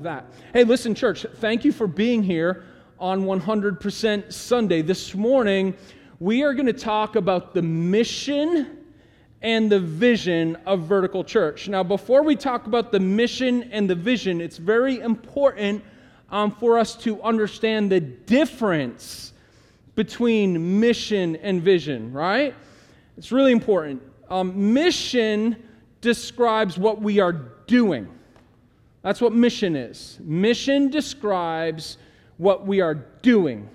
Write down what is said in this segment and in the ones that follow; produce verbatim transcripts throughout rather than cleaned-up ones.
that. Hey, listen, church, thank you for being here on one hundred percent Sunday. This morning, we are going to talk about the mission and the vision of Vertical Church. Now, before we talk about the mission and the vision, it's very important um, for us to understand the difference between mission and vision, right? It's really important. Um, mission describes what we are doing. That's what mission is. Mission describes what we are doing.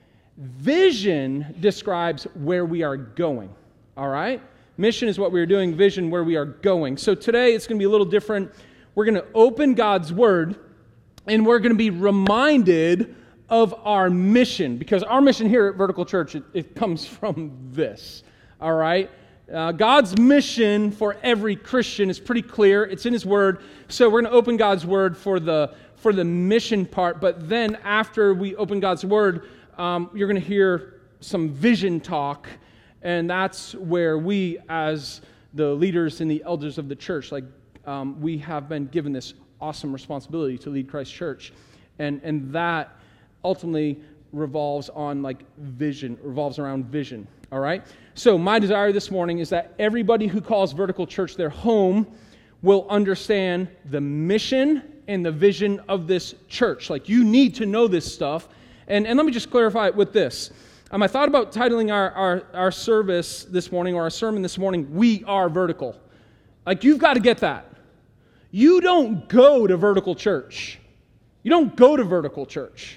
Vision describes where we are going, all right? Mission is what we are doing, vision where we are going. So today it's going to be a little different. We're going to open God's Word, and we're going to be reminded of our mission, because our mission here at Vertical Church, it, it comes from this, all right? Uh, God's mission for every Christian is pretty clear. It's in His Word. So we're going to open God's Word for the for the mission part, but then after we open God's Word, um, you're going to hear some vision talk. And that's where we, as the leaders and the elders of the church, like um, we have been given this awesome responsibility to lead Christ Church, and and that ultimately revolves on like vision, revolves around vision. All right. So my desire this morning is that everybody who calls Vertical Church their home will understand the mission and the vision of this church. Like, you need to know this stuff. And and let me just clarify it with this. Um, I thought about titling our, our, our service this morning, or our sermon this morning, We Are Vertical. Like, you've got to get that. You don't go to Vertical Church. You don't go to Vertical Church.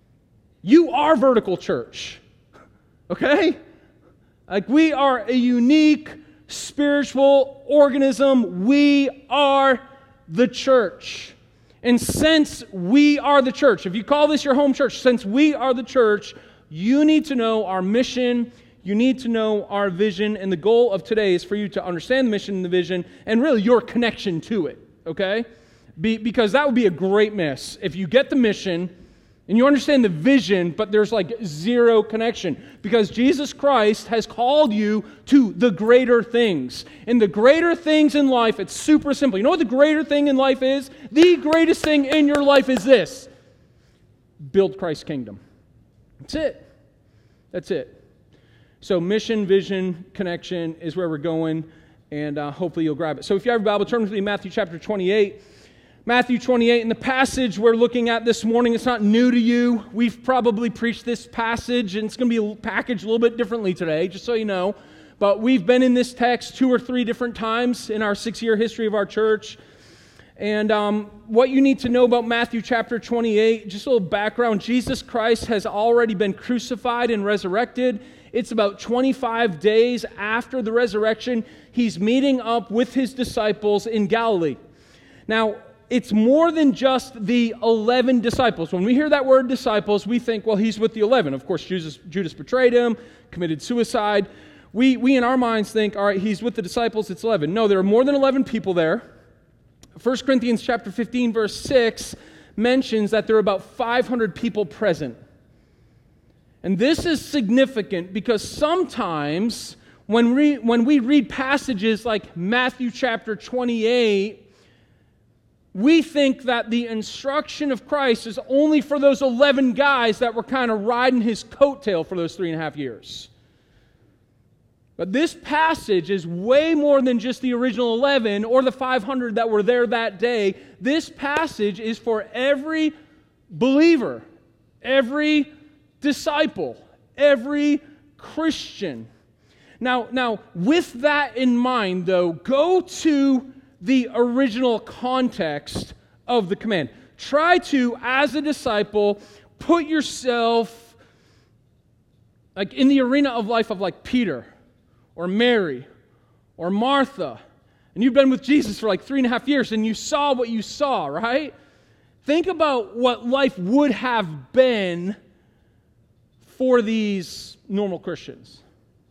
You are Vertical Church. Okay? Like, we are a unique spiritual organism. We are the church. And since we are the church, if you call this your home church, since we are the church, you need to know our mission, you need to know our vision, and the goal of today is for you to understand the mission and the vision, and really your connection to it, okay? Be, because that would be a great miss. If you get the mission, and you understand the vision, but there's like zero connection, because Jesus Christ has called you to the greater things. And the greater things in life, it's super simple. You know what the greater thing in life is? The greatest thing in your life is this: build Christ's kingdom. That's it. That's it. So mission, vision, connection is where we're going, and uh, hopefully you'll grab it. So if you have your Bible, turn with me to Matthew chapter twenty-eight. Matthew twenty-eight, and the passage we're looking at this morning, it's not new to you. We've probably preached this passage, and it's going to be packaged a little bit differently today, just so you know. But we've been in this text two or three different times in our six-year history of our church. And um, what you need to know about Matthew chapter twenty-eight, just a little background. Jesus Christ has already been crucified and resurrected. It's about twenty-five days after the resurrection. He's meeting up with his disciples in Galilee. Now, it's more than just the eleven disciples. When we hear that word disciples, we think, well, he's with the eleven. Of course, Judas, Judas betrayed him, committed suicide. We, we in our minds think, all right, he's with the disciples, it's eleven. No, there are more than eleven people there. First Corinthians chapter fifteen, verse six mentions that there are about five hundred people present. And this is significant because sometimes when we, when we read passages like Matthew chapter twenty-eight, we think that the instruction of Christ is only for those eleven guys that were kind of riding his coattail for those three and a half years. But this passage is way more than just the original eleven or the five hundred that were there that day. This passage is for every believer, every disciple, every Christian. Now, now, with that in mind, though, go to the original context of the command. Try to, as a disciple, put yourself like in the arena of life of like Peter or Mary or Martha. And you've been with Jesus for like three and a half years and you saw what you saw, right? Think about what life would have been for these normal Christians.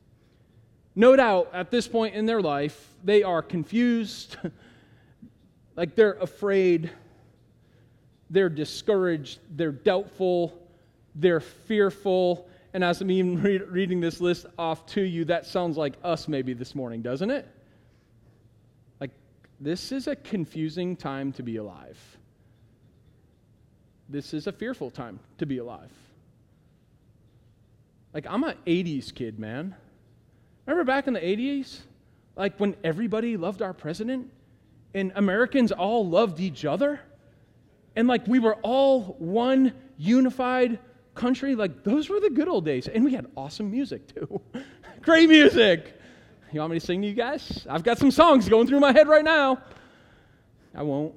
No doubt, at this point in their life, they are confused, like they're afraid, they're discouraged, they're doubtful, they're fearful. And as I'm even re- reading this list off to you, that sounds like us maybe this morning, doesn't it? Like, this is a confusing time to be alive. this is a fearful time to be alive. Like, I'm an eighties kid, man. Remember back in the eighties? Like, when everybody loved our president and Americans all loved each other? And, like, we were all one unified country? Like, those were the good old days. And we had awesome music, too. Great music. You want me to sing to you guys? I've got some songs going through my head right now. I won't.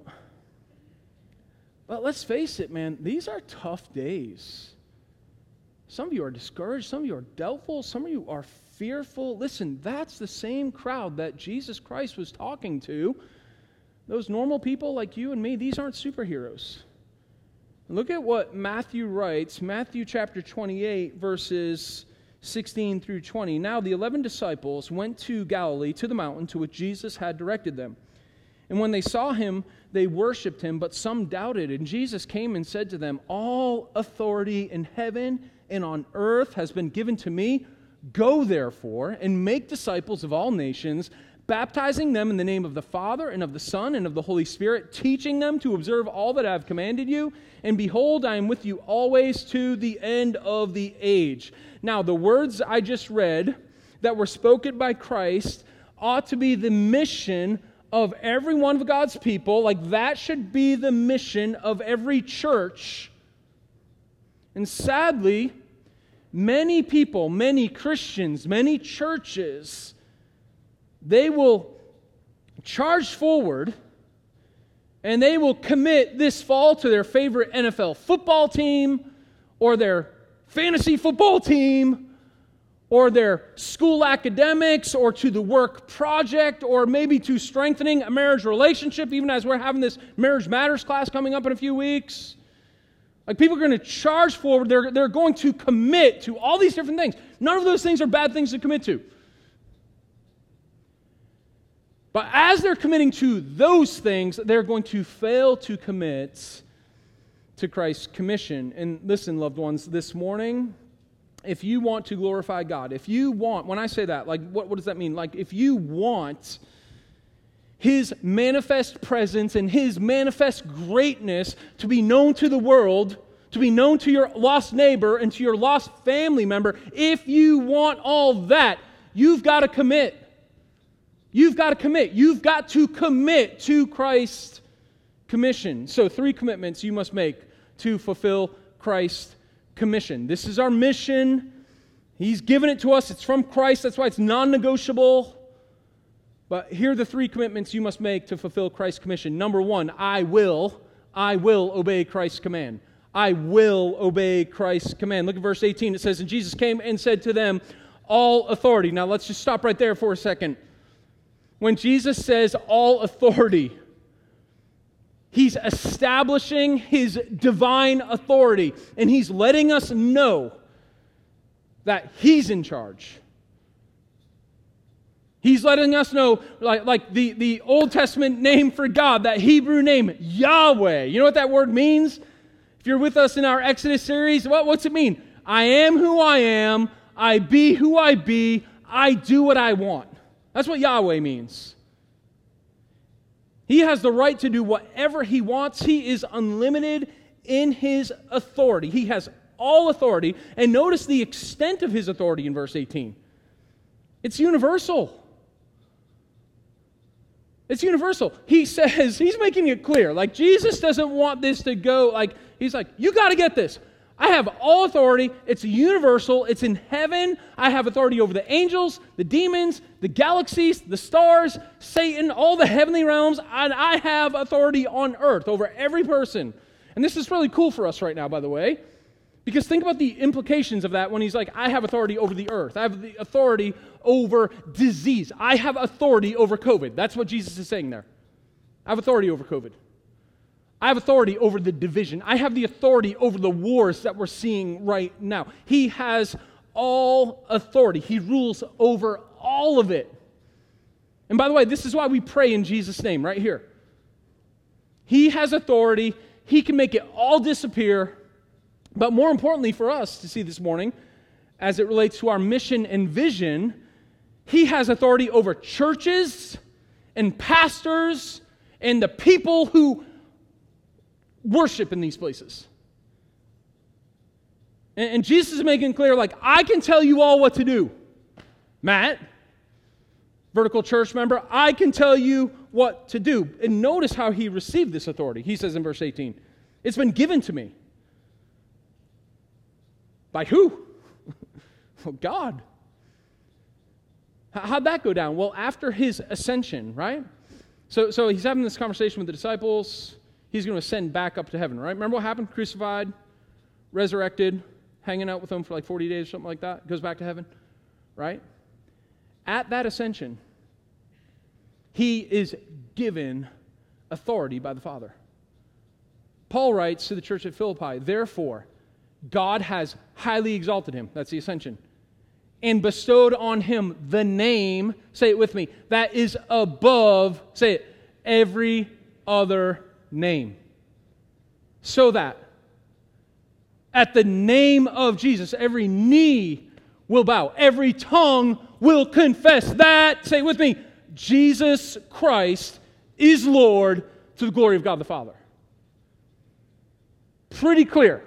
But let's face it, man, these are tough days. Some of you are discouraged. Some of you are doubtful. Some of you are fearful. Listen, that's the same crowd that Jesus Christ was talking to. Those normal people like you and me, these aren't superheroes. Look at what Matthew writes, Matthew chapter twenty-eight, verses sixteen through twenty. Now the eleven disciples went to Galilee, to the mountain to which Jesus had directed them. And when they saw him, they worshipped him, but some doubted. And Jesus came and said to them, all authority in heaven and on earth has been given to me. Go therefore and make disciples of all nations, baptizing them in the name of the Father and of the Son and of the Holy Spirit, teaching them to observe all that I have commanded you. And behold, I am with you always to the end of the age. Now, the words I just read that were spoken by Christ ought to be the mission of every one of God's people. Like, that should be the mission of every church. And sadly, many people, many Christians, many churches, they will charge forward and they will commit this fall to their favorite N F L football team or their fantasy football team or their school academics or to the work project or maybe to strengthening a marriage relationship, even as we're having this Marriage Matters class coming up in a few weeks. Like, people are going to charge forward. They're, they're going to commit to all these different things. None of those things are bad things to commit to. But as they're committing to those things, they're going to fail to commit to Christ's commission. And listen, loved ones, this morning, if you want to glorify God, if you want, when I say that, like, what, what does that mean? Like, if you want His manifest presence and His manifest greatness to be known to the world, to be known to your lost neighbor and to your lost family member, if you want all that, you've got to commit. You've got to commit. You've got to commit to Christ's commission. So three commitments you must make to fulfill Christ's commission. This is our mission. He's given it to us. It's from Christ. That's why it's non-negotiable. But here are the three commitments you must make to fulfill Christ's commission. Number one, I will, I will obey Christ's command. I will obey Christ's command. Look at verse eighteen. It says, and Jesus came and said to them, all authority. Now let's just stop right there for a second. When Jesus says all authority, He's establishing His divine authority, and He's letting us know that He's in charge. He's letting us know, like, like the, the Old Testament name for God, that Hebrew name, Yahweh. You know what that word means? If you're with us in our Exodus series, what, what's it mean? I am who I am, I be who I be, I do what I want. That's what Yahweh means. He has the right to do whatever He wants. He is unlimited in His authority. He has all authority. And notice the extent of His authority in verse eighteen. It's universal. It's universal. He says, He's making it clear. Like, Jesus doesn't want this to go, like, He's like, you got to get this. I have all authority. It's universal. It's in heaven. I have authority over the angels, the demons, the galaxies, the stars, Satan, all the heavenly realms. And I have authority on earth over every person. And this is really cool for us right now, by the way, because think about the implications of that when He's like, I have authority over the earth. I have the authority over disease. I have authority over COVID. That's what Jesus is saying there. I have authority over COVID. I have authority over the division. I have the authority over the wars that we're seeing right now. He has all authority. He rules over all of it. And by the way, this is why we pray in Jesus' name right here. He has authority. He can make it all disappear. But more importantly for us to see this morning, as it relates to our mission and vision, He has authority over churches and pastors and the people who worship in these places. And, and Jesus is making clear, like, I can tell you all what to do. Matt, vertical church member, I can tell you what to do. And notice how he received this authority. He says in verse eighteen, it's been given to me. By who? Well, God. How'd that go down? Well, after his ascension, right? So, so he's having this conversation with the disciples. He's going to ascend back up to heaven, right? Remember what happened? Crucified, resurrected, hanging out with them for like forty days or something like that. Goes back to heaven, right? At that ascension, he is given authority by the Father. Paul writes to the church at Philippi, therefore, God has highly exalted him, that's the ascension, and bestowed on him the name, say it with me, that is above, say it, every other name. So that at the name of Jesus, every knee will bow, every tongue will confess that, say it with me, Jesus Christ is Lord to the glory of God the Father. Pretty clear.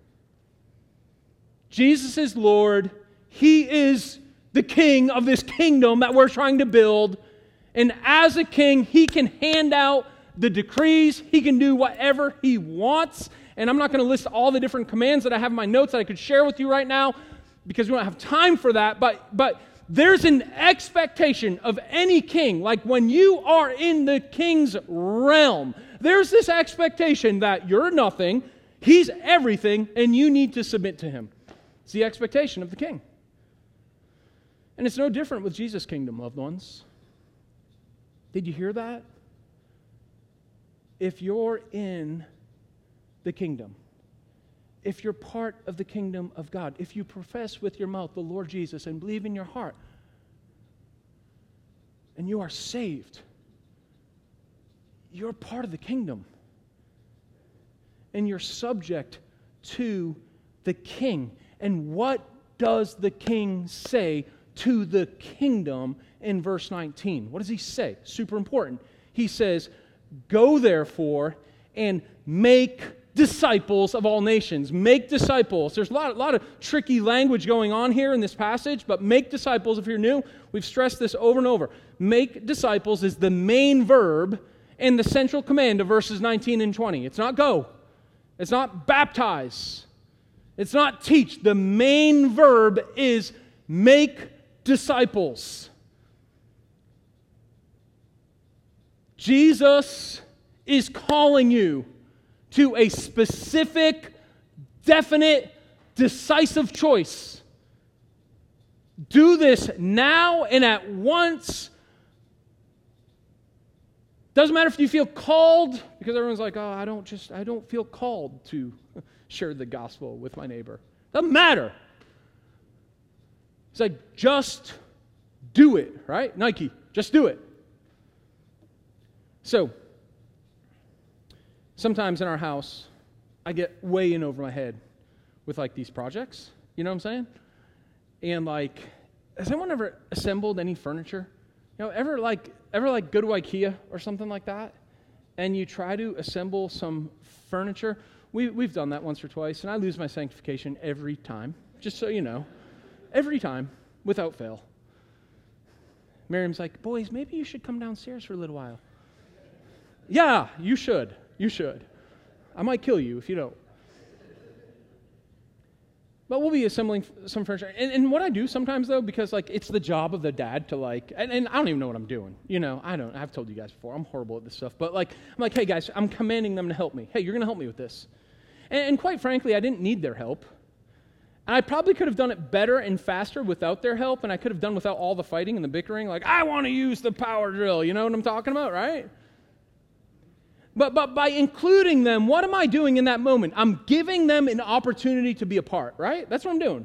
Jesus is Lord. He is the king of this kingdom that we're trying to build. And as a king, he can hand out the decrees. He can do whatever he wants. And I'm not going to list all the different commands that I have in my notes that I could share with you right now because we don't have time for that. But, but there's an expectation of any king. Like when you are in the king's realm, there's this expectation that you're nothing, he's everything, and you need to submit to him. It's the expectation of the king. And it's no different with Jesus' kingdom, loved ones. Did you hear that? If you're in the kingdom, if you're part of the kingdom of God, if you profess with your mouth the Lord Jesus and believe in your heart, and you are saved, you're part of the kingdom. And you're subject to the king. And what does the king say to the kingdom in verse nineteen? What does he say? Super important. He says, go therefore and make disciples of all nations. Make disciples. There's a lot, a lot of tricky language going on here in this passage, but make disciples, if you're new, we've stressed this over and over. Make disciples is the main verb and the central command of verses nineteen and twenty. It's not go. It's not baptize. It's not teach. The main verb is make disciples. Jesus is calling you to a specific, definite, decisive choice. Do this now and at once. Doesn't matter if you feel called, because everyone's like, oh, I don't just, I don't feel called to share the gospel with my neighbor. Doesn't matter. It's like, just do it, right? Nike, just do it. So, sometimes in our house, I get way in over my head with like these projects. You know what I'm saying? And like, has anyone ever assembled any furniture? You know, ever like, ever like go to IKEA or something like that, and you try to assemble some furniture? We, we've done that once or twice, and I lose my sanctification every time, just so you know. Every time, without fail. Miriam's like, boys, maybe you should come downstairs for a little while. Yeah, you should. You should. I might kill you if you don't. But we'll be assembling some furniture. And, and what I do sometimes, though, because, like, it's the job of the dad to, like, and, and I don't even know what I'm doing. You know, I don't. I've told you guys before. I'm horrible at this stuff. But, like, I'm like, hey, guys, I'm commanding them to help me. Hey, you're going to help me with this. And, and quite frankly, I didn't need their help. And I probably could have done it better and faster without their help, and I could have done without all the fighting and the bickering. Like, I want to use the power drill. You know what I'm talking about, right? But but by including them, what am I doing in that moment? I'm giving them an opportunity to be a part, right? That's what I'm doing.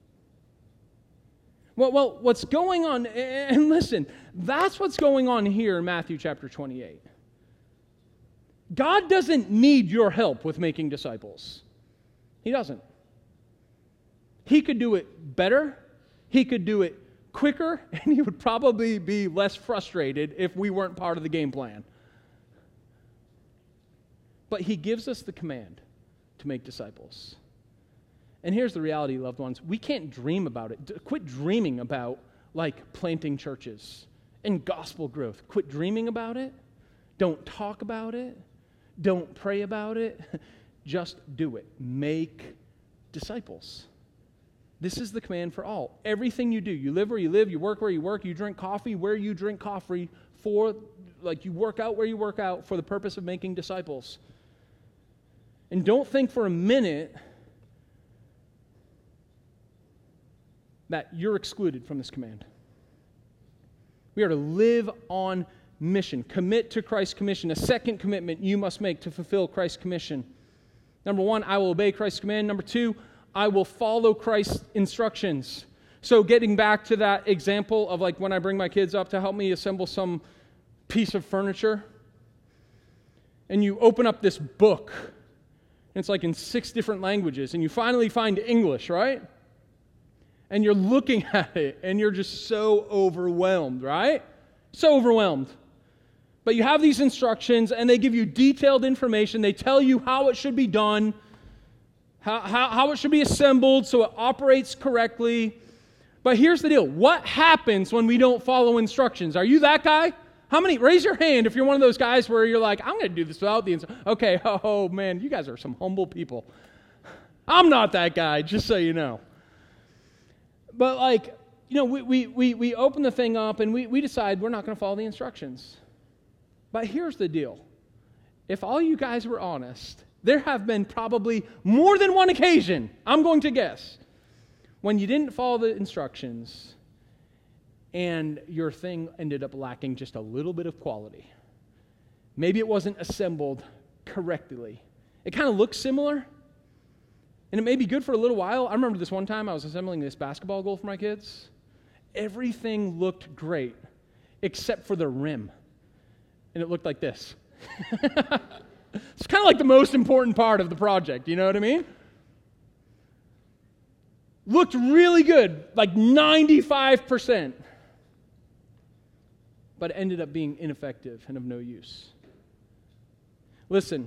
Well, well, what's going on, and listen, that's what's going on here in Matthew chapter twenty-eight. God doesn't need your help with making disciples. He doesn't. He could do it better, he could do it quicker, and he would probably be less frustrated if we weren't part of the game plan. But he gives us the command to make disciples. And here's the reality, loved ones. We can't dream about it. D- Quit dreaming about, like, planting churches and gospel growth. Quit dreaming about it. Don't talk about it. Don't pray about it. Just do it. Make disciples. This is the command for all. Everything you do, you live where you live, you work where you work, you drink coffee where you drink coffee for, like, you work out where you work out for the purpose of making disciples. And don't think for a minute that you're excluded from this command. We are to live on mission. Commit to Christ's commission. A second commitment you must make to fulfill Christ's commission. Number one, I will obey Christ's command. Number two, I will follow Christ's instructions. So getting back to that example of like when I bring my kids up to help me assemble some piece of furniture, and you open up this book, and it's like in six different languages, and you finally find English, right? And you're looking at it, and you're just so overwhelmed, right? So overwhelmed. But you have these instructions, and they give you detailed information. They tell you how it should be done, how, how, how it should be assembled so it operates correctly. But here's the deal. What happens when we don't follow instructions? Are you that guy? How many? Raise your hand if you're one of those guys where you're like, I'm going to do this without the instructions. Okay, oh, man, you guys are some humble people. I'm not that guy, just so you know. But like, you know, we, we, we, we open the thing up and we, we decide we're not going to follow the instructions. But here's the deal. If all you guys were honest, there have been probably more than one occasion, I'm going to guess, when you didn't follow the instructions and your thing ended up lacking just a little bit of quality. Maybe it wasn't assembled correctly. It kind of looks similar. And it may be good for a little while. I remember this one time I was assembling this basketball goal for my kids. Everything looked great except for the rim. And it looked like this. It's kind of like the most important part of the project, you know what I mean? Looked really good, like ninety-five percent. But it ended up being ineffective and of no use. Listen.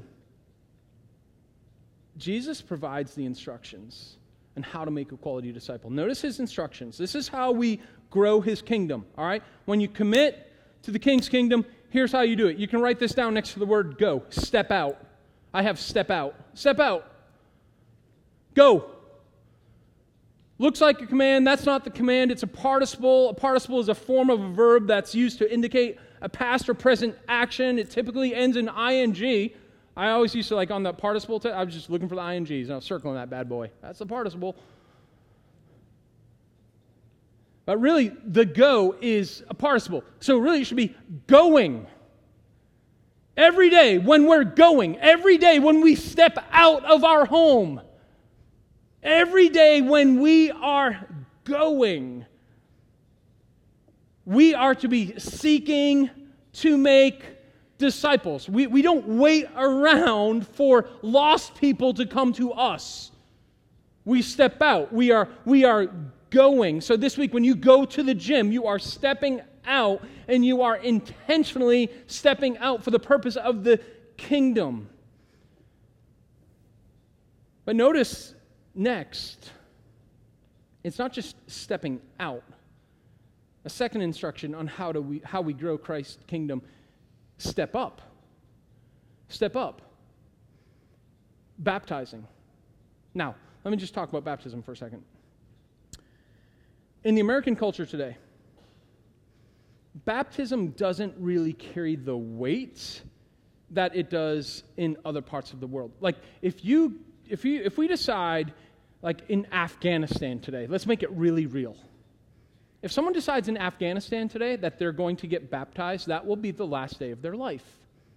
Jesus provides the instructions on how to make a quality disciple. Notice his instructions. This is how we grow his kingdom, all right? When you commit to the king's kingdom, here's how you do it. You can write this down next to the word go. Step out. I have step out. Step out. Go. Looks like a command. That's not the command. It's a participle. A participle is a form of a verb that's used to indicate a past or present action. It typically ends in ing. I always used to, like, on the participle, t- I was just looking for the I N Gs, and I was circling that bad boy. That's the participle. But really, the go is a participle. So really, it should be going. Every day when we're going, every day when we step out of our home, every day when we are going, we are to be seeking to make disciples. We, we don't wait around for lost people to come to us. We step out. We are, we are going. So this week when you go to the gym, you are stepping out and you are intentionally stepping out for the purpose of the kingdom. But notice next, it's not just stepping out. A second instruction on how do we how we grow Christ's kingdom. Step up. Step up. Baptizing. Now, let me just talk about baptism for a second. In the American culture today, baptism doesn't really carry the weight that it does in other parts of the world. Like, if you, if you, if we decide, like in Afghanistan today, let's make it really real. If someone decides in Afghanistan today that they're going to get baptized, that will be the last day of their life.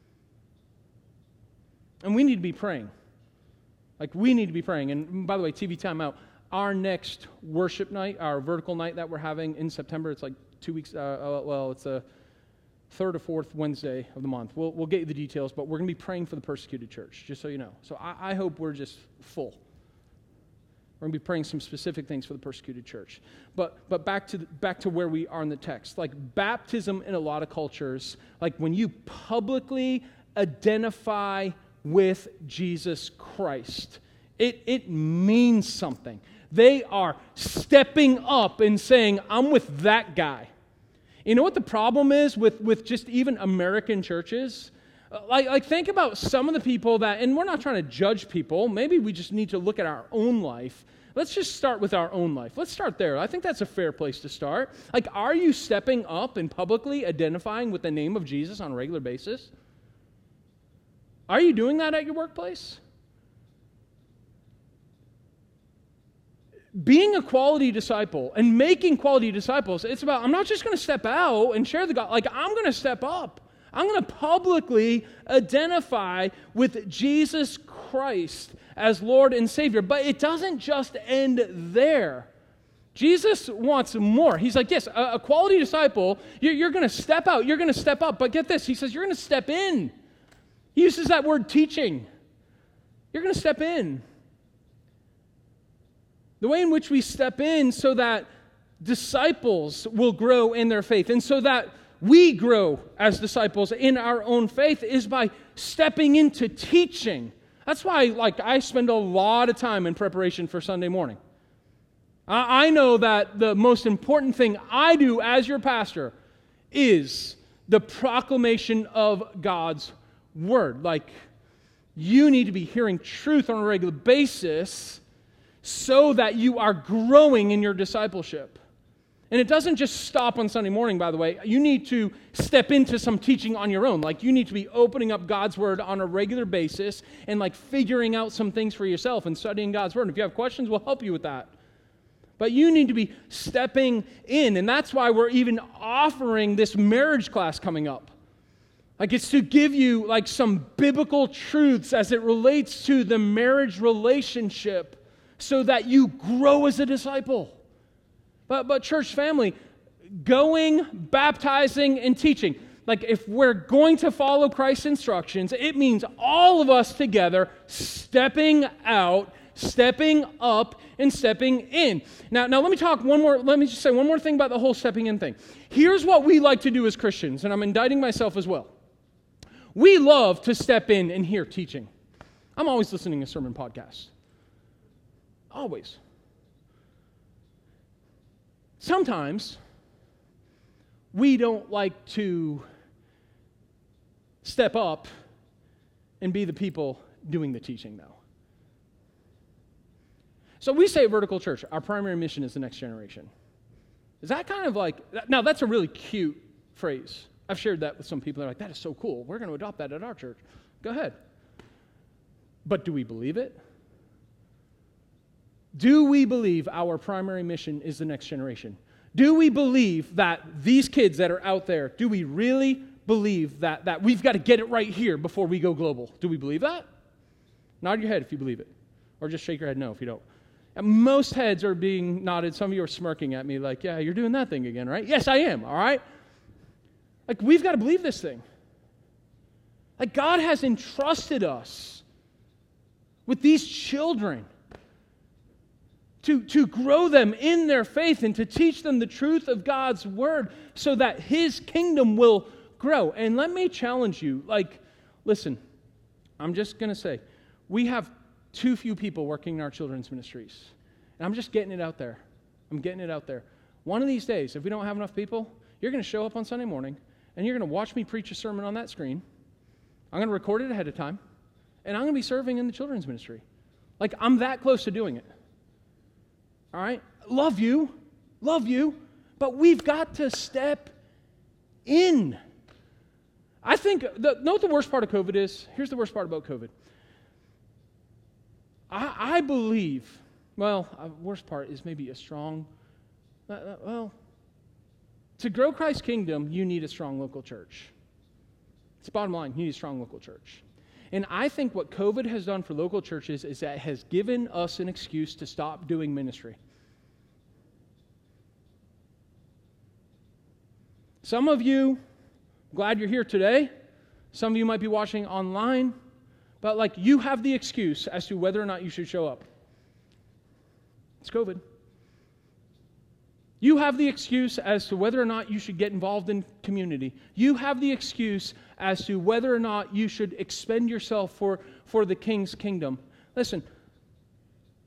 And we need to be praying. Like, we need to be praying. And by the way, T V time out. Our next worship night, our vertical night that we're having in September, it's like two weeks, uh, well, it's a third or fourth Wednesday of the month. We'll, we'll get you the details, but we're going to be praying for the persecuted church, just so you know. So I, I hope we're just full. We're going to be praying some specific things for the persecuted church. But but back to the, back to where we are in the text. Like, baptism in a lot of cultures, like when you publicly identify with Jesus Christ, It, it means something. They are stepping up and saying, I'm with that guy. You know what the problem is with, with just even American churches? Like, like, think about some of the people that, and we're not trying to judge people. Maybe we just need to look at our own life. Let's just start with our own life. Let's start there. I think that's a fair place to start. Like, are you stepping up and publicly identifying with the name of Jesus on a regular basis? Are you doing that at your workplace? Being a quality disciple and making quality disciples, it's about, I'm not just going to step out and share the gospel. Like, I'm going to step up. I'm going to publicly identify with Jesus Christ as Lord and Savior. But it doesn't just end there. Jesus wants more. He's like, yes, a, a quality disciple, you're, you're going to step out, you're going to step up. But get this, he says, you're going to step in. He uses that word teaching. You're going to step in. The way in which we step in so that disciples will grow in their faith and so that we grow as disciples in our own faith is by stepping into teaching. That's why, like, I spend a lot of time in preparation for Sunday morning. I, I know that the most important thing I do as your pastor is the proclamation of God's word. Like, you need to be hearing truth on a regular basis so that you are growing in your discipleship. And it doesn't just stop on Sunday morning, by the way. You need to step into some teaching on your own. Like, you need to be opening up God's word on a regular basis and, like, figuring out some things for yourself and studying God's word. And if you have questions, we'll help you with that. But you need to be stepping in. And that's why we're even offering this marriage class coming up. Like, it's to give you, like, some biblical truths as it relates to the marriage relationship so that you grow as a disciple. But, but church family, going, baptizing, and teaching. Like, if we're going to follow Christ's instructions, it means all of us together stepping out, stepping up, and stepping in. Now, now let me talk one more, let me just say one more thing about the whole stepping in thing. Here's what we like to do as Christians, and I'm indicting myself as well. We love to step in and hear teaching. I'm always listening to sermon podcasts. Always. Sometimes we don't like to step up and be the people doing the teaching, though. So we say at Vertical Church, our primary mission is the next generation. Is that kind of like, now that's a really cute phrase. I've shared that with some people. They're like, that is so cool. We're going to adopt that at our church. Go ahead. But do we believe it? Do we believe our primary mission is the next generation? Do we believe that these kids that are out there, do we really believe that, that we've got to get it right here before we go global? Do we believe that? Nod your head if you believe it. Or just shake your head no if you don't. And most heads are being nodded. Some of you are smirking at me like, yeah, you're doing that thing again, right? Yes, I am, all right? Like, we've got to believe this thing. Like, God has entrusted us with these children to, to grow them in their faith and to teach them the truth of God's word so that His kingdom will grow. And let me challenge you, like, listen, I'm just going to say, we have too few people working in our children's ministries. And I'm just getting it out there. I'm getting it out there. One of these days, if we don't have enough people, you're going to show up on Sunday morning and you're going to watch me preach a sermon on that screen. I'm going to record it ahead of time, and I'm going to be serving in the children's ministry. Like, I'm that close to doing it. All right? Love you. Love you. But we've got to step in. I think, the, know what the worst part of COVID is? Here's the worst part about COVID. I, I believe, well, uh, worst part is maybe a strong, uh, uh, well, to grow Christ's kingdom, you need a strong local church. It's bottom line, you need a strong local church. And I think what COVID has done for local churches is that it has given us an excuse to stop doing ministry. Some of you, glad you're here today. Some of you might be watching online. But, like, you have the excuse as to whether or not you should show up. It's COVID. You have the excuse as to whether or not you should get involved in community. You have the excuse as to whether or not you should expend yourself for, for the King's kingdom. Listen,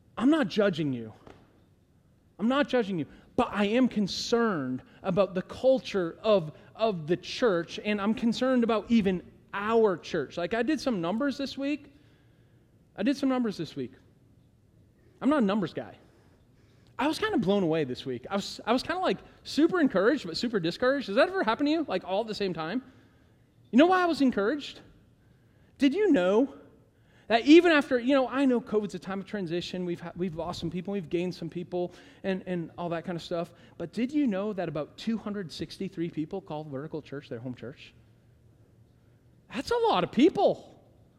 I'm not judging you. I'm not judging you, but I am concerned about the culture of, of the church, and I'm concerned about even our church. Like, I did some numbers this week. I did some numbers this week. I'm not a numbers guy. I was kind of blown away this week. I was I was kind of like super encouraged, but super discouraged. Does that ever happen to you, like all at the same time? You know why I was encouraged? Did you know that even after, you know, I know COVID's a time of transition. We've ha- we've lost some people, we've gained some people, and, and all that kind of stuff. But did you know that about two hundred sixty-three people call Vertical Church their home church? That's a lot of people.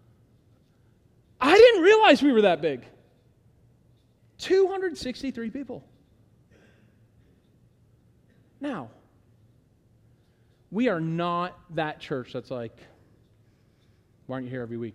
I didn't realize we were that big. two hundred sixty-three people. Now, we are not that church that's like, why aren't you here every week?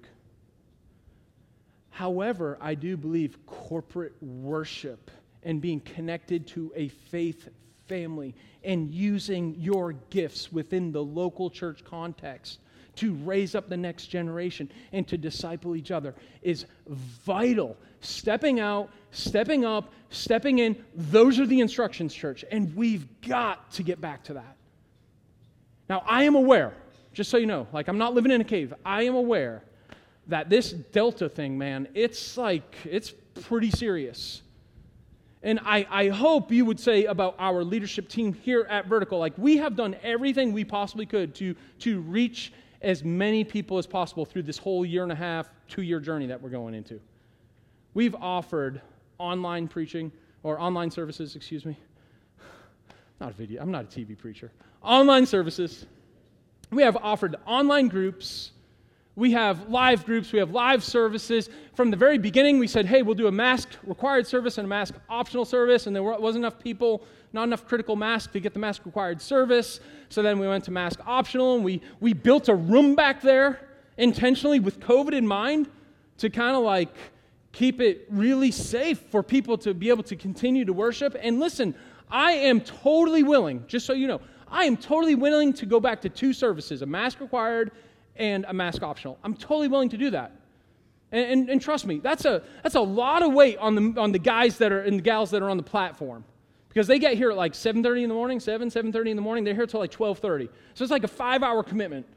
However, I do believe corporate worship and being connected to a faith family and using your gifts within the local church context to raise up the next generation and to disciple each other is vital. Stepping out, stepping up, stepping in, those are the instructions, church, and we've got to get back to that. Now, I am aware, just so you know, like I'm not living in a cave. I am aware that this Delta thing, man, it's like, it's pretty serious. And I, I hope you would say about our leadership team here at Vertical, like we have done everything we possibly could to, to reach as many people as possible through this whole year and a half, two-year journey that we're going into. We've offered online preaching, or online services, excuse me. Not a video, I'm not a T V preacher. Online services. We have offered online groups. We have live groups, we have live services. From the very beginning, we said, hey, we'll do a mask required service and a mask optional service, and there wasn't enough people, not enough critical mass to get the mask required service. So then we went to mask optional, and we, we built a room back there intentionally with COVID in mind to kind of like keep it really safe for people to be able to continue to worship. And listen, I am totally willing, just so you know, I am totally willing to go back to two services, a mask required and a mask optional. I'm totally willing to do that. And, and, and trust me, that's a that's a lot of weight on the on the guys that are and the gals that are on the platform. Because they get here at like seven thirty in the morning, seven, seven thirty in the morning, they're here till like twelve thirty. So it's like a five-hour commitment.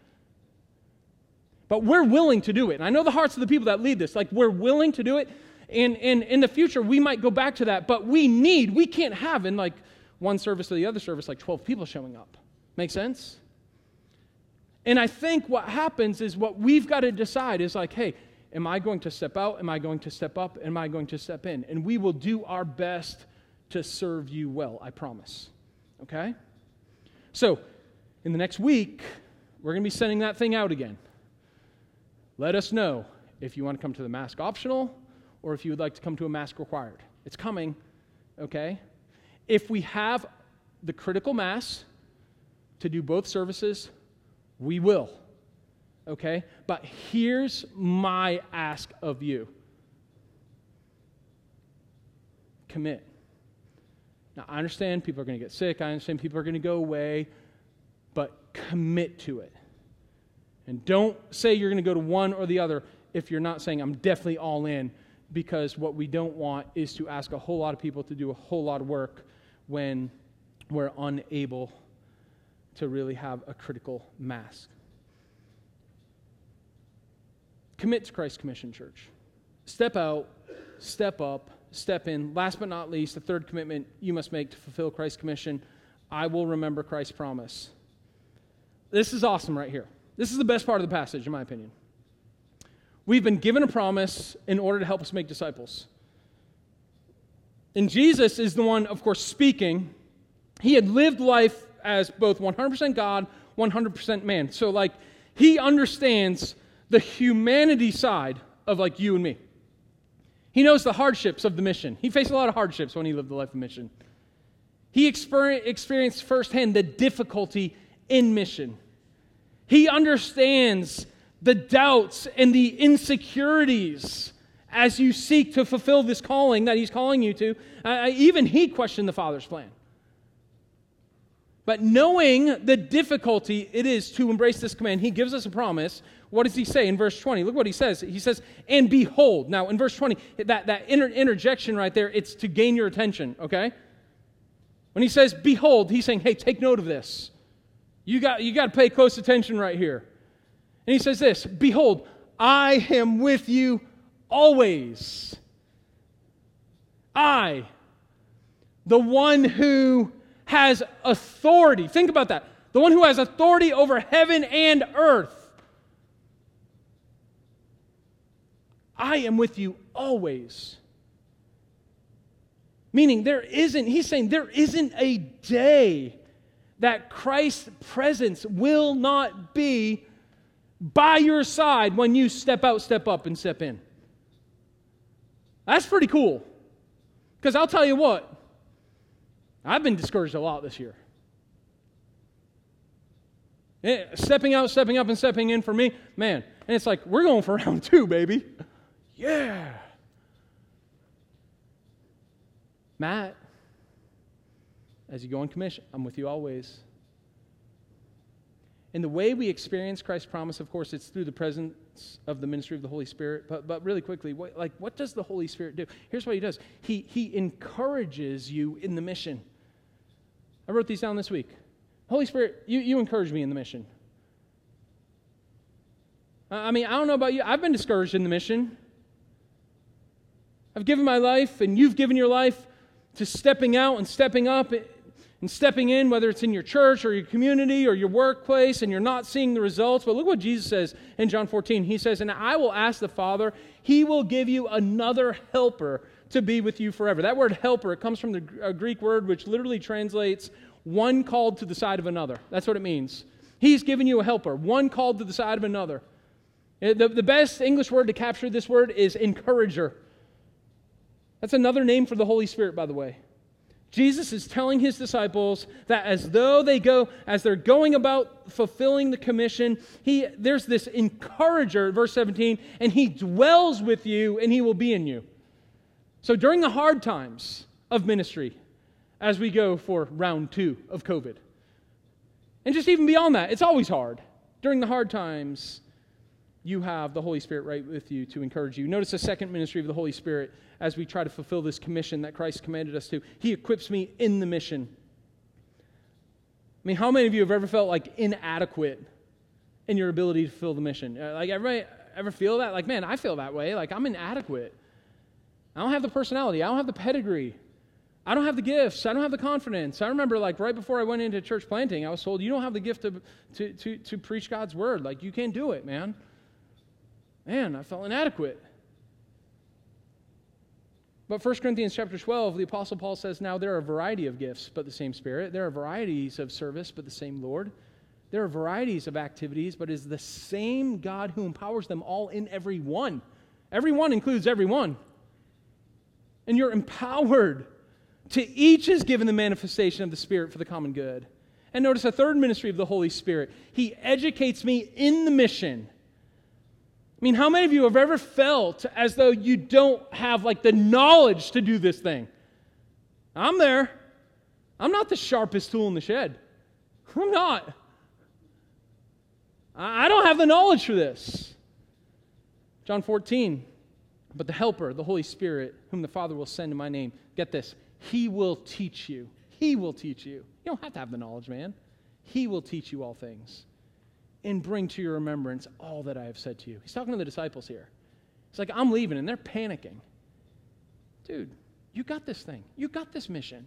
But we're willing to do it. And I know the hearts of the people that lead this, like we're willing to do it. And, and in the future, we might go back to that. But we need, we can't have in like one service to the other service like twelve people showing up. Make sense? And I think what happens is what we've got to decide is like, hey, am I going to step out? Am I going to step up? Am I going to step in? And we will do our best to serve you well, I promise. Okay? So, in the next week, we're going to be sending that thing out again. Let us know if you want to come to the mask optional or if you would like to come to a mask required. It's coming, okay? If we have the critical mass to do both services, we will, okay? But here's my ask of you. Commit. Now, I understand people are going to get sick. I understand people are going to go away. But commit to it. And don't say you're going to go to one or the other if you're not saying, I'm definitely all in, because what we don't want is to ask a whole lot of people to do a whole lot of work when we're unable to really have a critical mass. Commit to Christ's Commission, church. Step out, step up, step in. Last but not least, the third commitment you must make to fulfill Christ's commission: I will remember Christ's promise. This is awesome right here. This is the best part of the passage, in my opinion. We've been given a promise in order to help us make disciples. And Jesus is the one, of course, speaking. He had lived life as both one hundred percent God, one hundred percent man. So, like, he understands the humanity side of, like, you and me. He knows the hardships of the mission. He faced a lot of hardships when he lived the life of mission. He exper- experienced firsthand the difficulty in mission. He understands the doubts and the insecurities as you seek to fulfill this calling that he's calling you to. Uh, even he questioned the Father's plan. But knowing the difficulty it is to embrace this command, he gives us a promise What does he say in verse twenty? Look what he says. He says, and behold. Now, in verse twenty, that, that inter- interjection right there, it's to gain your attention, okay? When he says, behold, he's saying, hey, take note of this. You got, you got to pay close attention right here. And he says this, behold, I am with you always. I, the one who has authority. Think about that. The one who has authority over heaven and earth. I am with you always. Meaning there isn't, he's saying there isn't a day that Christ's presence will not be by your side when you step out, step up, and step in. That's pretty cool. Because I'll tell you what, I've been discouraged a lot this year. Yeah, stepping out, stepping up, and stepping in for me, man. And it's like, we're going for round two, baby. Yeah. Matt, as you go on commission, I'm with you always. And the way we experience Christ's promise, of course, it's through the presence of the ministry of the Holy Spirit. But but really quickly, what, like what does the Holy Spirit do? Here's what he does. He he encourages you in the mission. I wrote these down this week. Holy Spirit, you, you encourage me in the mission. I mean, I don't know about you. I've been discouraged in the mission. I've given my life, and you've given your life to stepping out and stepping up and stepping in, whether it's in your church or your community or your workplace, and you're not seeing the results. But look what Jesus says in John fourteen. He says, and I will ask the Father, He will give you another helper to be with you forever. That word helper, it comes from the a Greek word which literally translates one called to the side of another. That's what it means. He's given you a helper, one called to the side of another. The, the best English word to capture this word is encourager. That's another name for the Holy Spirit, by the way. Jesus is telling his disciples that as though they go, as they're going about fulfilling the commission, he there's this encourager, verse seventeen, and he dwells with you and he will be in you. So during the hard times of ministry, as we go for round two of COVID, and just even beyond that, it's always hard. During the hard times, you have the Holy Spirit right with you to encourage you. Notice the second ministry of the Holy Spirit as we try to fulfill this commission that Christ commanded us to. He equips me in the mission. I mean, how many of you have ever felt like inadequate in your ability to fulfill the mission? Like, everybody ever feel that? Like, man, I feel that way. Like, I'm inadequate. I don't have the personality. I don't have the pedigree. I don't have the gifts. I don't have the confidence. I remember, like, right before I went into church planting, I was told, you don't have the gift to, to, to, to preach God's word. Like, you can't do it, man. Man, I felt inadequate. But First Corinthians chapter twelve, the Apostle Paul says, now there are a variety of gifts, but the same Spirit. There are varieties of service, but the same Lord. There are varieties of activities, but it is the same God who empowers them all in every one. Every one includes every one. And you're empowered. To each is given the manifestation of the Spirit for the common good. And notice a third ministry of the Holy Spirit. He educates me in the mission. I mean, how many of you have ever felt as though you don't have, like, the knowledge to do this thing? I'm there. I'm not the sharpest tool in the shed. I'm not. I don't have the knowledge for this. John fourteen, but the Helper, the Holy Spirit, whom the Father will send in my name, get this, He will teach you. He will teach you. You don't have to have the knowledge, man. He will teach you all things and bring to your remembrance all that I have said to you. He's talking to the disciples here. It's like, I'm leaving, and they're panicking. Dude, you got this thing. You got this mission.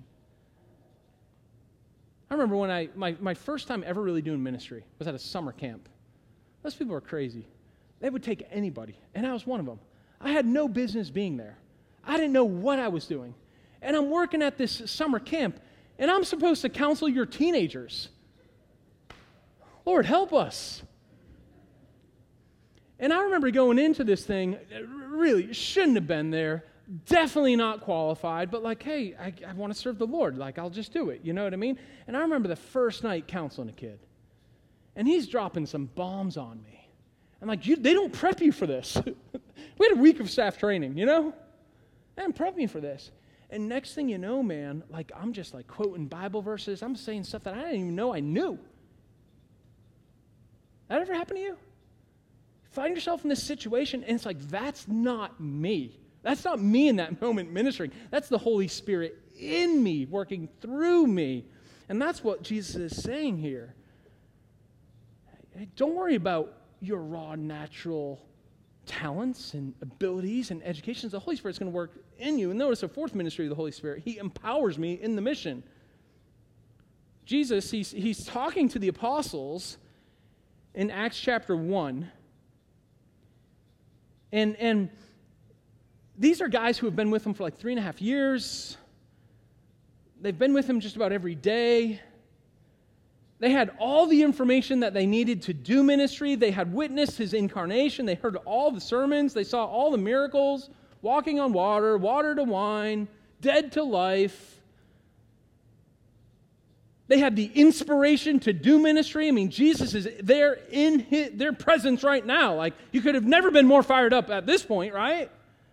I remember when I, my, my first time ever really doing ministry was at a summer camp. Those people were crazy. They would take anybody, and I was one of them. I had no business being there. I didn't know what I was doing. And I'm working at this summer camp, and I'm supposed to counsel your teenagers. Lord, help us. And I remember going into this thing, really shouldn't have been there, definitely not qualified, but like, hey, I, I want to serve the Lord. Like, I'll just do it. You know what I mean? And I remember the first night counseling a kid, and he's dropping some bombs on me. I'm like, you, they don't prep you for this. We had a week of staff training, you know? They didn't prep me for this. And next thing you know, man, like, I'm just like quoting Bible verses. I'm saying stuff that I didn't even know I knew. That ever happened to you? find yourself in this situation, and it's like, that's not me. That's not me in that moment ministering. That's the Holy Spirit in me, working through me. And that's what Jesus is saying here. Hey, don't worry about your raw, natural talents and abilities and educations. The Holy Spirit's going to work in you. And notice the fourth ministry of the Holy Spirit. He empowers me in the mission. Jesus, he's, he's talking to the apostles in Acts chapter one. And, and these are guys who have been with him for like three and a half years. They've been with him just about every day. They had all the information that they needed to do ministry. They had witnessed his incarnation. They heard all the sermons. They saw all the miracles, walking on water, water to wine, dead to life. They had the inspiration to do ministry. I mean, Jesus is there in his, their presence right now. Like, you could have never been more fired up at this point, right?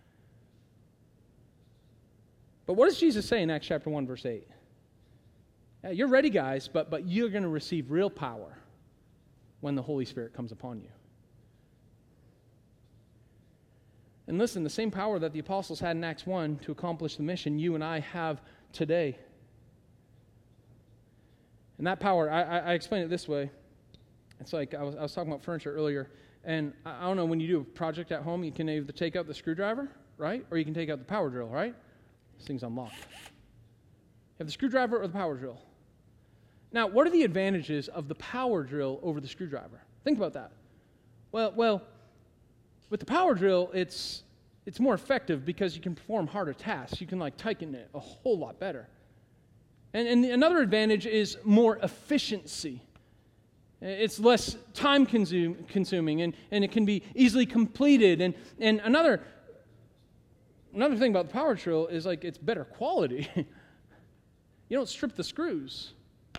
But what does Jesus say in Acts chapter one, verse eight? Yeah, you're ready, guys, but, but you're going to receive real power when the Holy Spirit comes upon you. And listen, the same power that the apostles had in Acts one to accomplish the mission, you and I have today. And that power, I, I, I explain it this way. It's like, I was, I was talking about furniture earlier, and I, I don't know, when you do a project at home, you can either take out the screwdriver, right? Or you can take out the power drill, right? This thing's unlocked. You have the screwdriver or the power drill. Now, what are the advantages of the power drill over the screwdriver? Think about that. Well, well, with the power drill, it's it's more effective because you can perform harder tasks. You can like tighten it a whole lot better. And, and another advantage is more efficiency. It's less time consume, consuming, and, and it can be easily completed. And, and another, another thing about the power drill is like it's better quality. You don't strip the screws.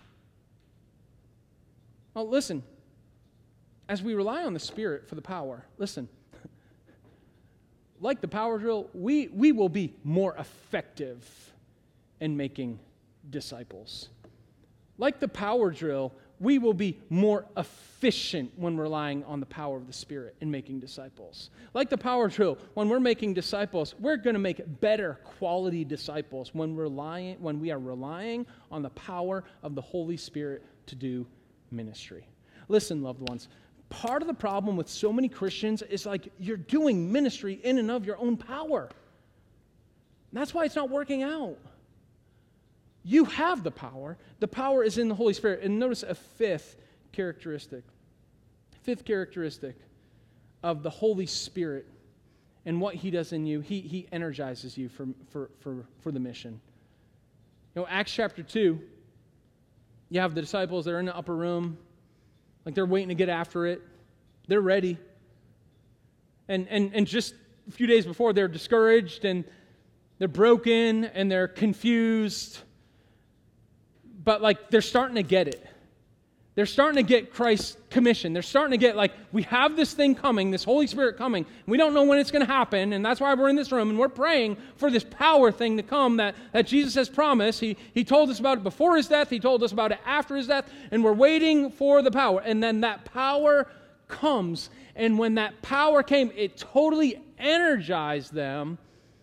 Well, listen, as we rely on the Spirit for the power, listen, like the power drill, we, we will be more effective in making disciples. Like the power drill, we will be more efficient when relying on the power of the Spirit in making disciples. Like the power drill, when we're making disciples, we're going to make better quality disciples when, relying, when we are relying on the power of the Holy Spirit to do ministry. Listen, loved ones, part of the problem with so many Christians is like you're doing ministry in and of your own power. That's why it's not working out. You have the power. The power is in the Holy Spirit. And notice a fifth characteristic. Fifth characteristic of the Holy Spirit and what He does in you. He, he energizes you for, for, for, for the mission. You know, Acts chapter two, you have the disciples, they're in the upper room, like they're waiting to get after it. They're ready. And, and, and just a few days before, they're discouraged and they're broken and they're confused. But like they're starting to get it. They're starting to get Christ's commission. They're starting to get like, we have this thing coming, this Holy Spirit coming. We don't know when it's going to happen, and that's why we're in this room, and we're praying for this power thing to come that, that Jesus has promised. He, he told us about it before His death. He told us about it after His death, and we're waiting for the power. And then that power comes, and when that power came, it totally energized them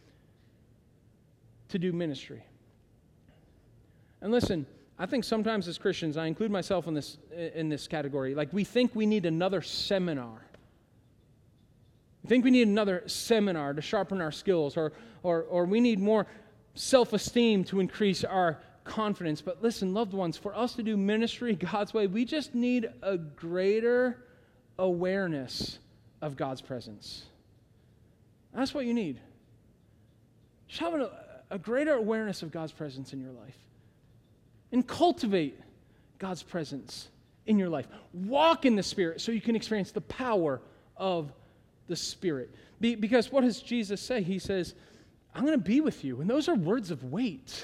to do ministry. And listen, I think sometimes as Christians, I include myself in this in this category, like we think we need another seminar. We think we need another seminar to sharpen our skills, or or or we need more self-esteem to increase our confidence. But listen, loved ones, for us to do ministry God's way, we just need a greater awareness of God's presence. That's what you need. Just have a, a greater awareness of God's presence in your life. And cultivate God's presence in your life. Walk in the Spirit so you can experience the power of the Spirit. Be, because what does Jesus say? He says, I'm going to be with you. And those are words of weight.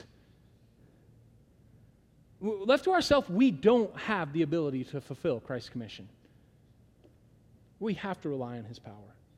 Left to ourselves, we don't have the ability to fulfill Christ's commission. We have to rely on His power.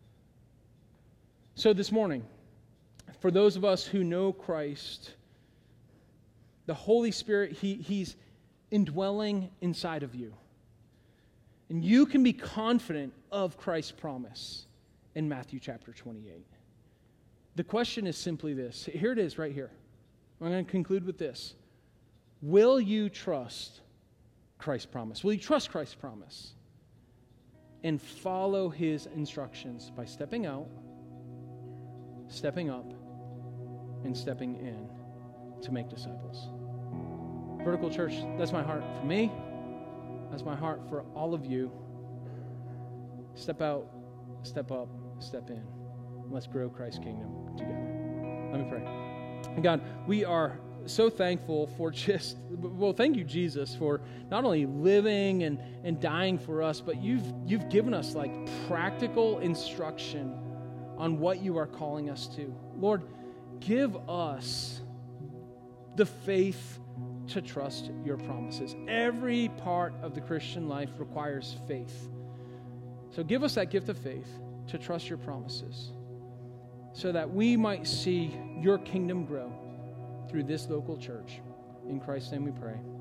So this morning, for those of us who know Christ, the Holy Spirit, he, He's indwelling inside of you. And you can be confident of Christ's promise in Matthew chapter twenty-eight. The question is simply this. Here it is right here. I'm going to conclude with this. Will you trust Christ's promise? Will you trust Christ's promise and follow his instructions by stepping out, stepping up, and stepping in to make disciples? Vertical Church, that's my heart for me. That's my heart for all of you. Step out, step up, step in. Let's grow Christ's kingdom together. Let me pray. God, we are so thankful for just, well, thank you, Jesus, for not only living and, and dying for us, but you've you've given us like practical instruction on what you are calling us to. Lord, give us the faith to trust your promises. Every part of the Christian life requires faith. So give us that gift of faith to trust your promises so that we might see your kingdom grow through this local church. In Christ's name we pray.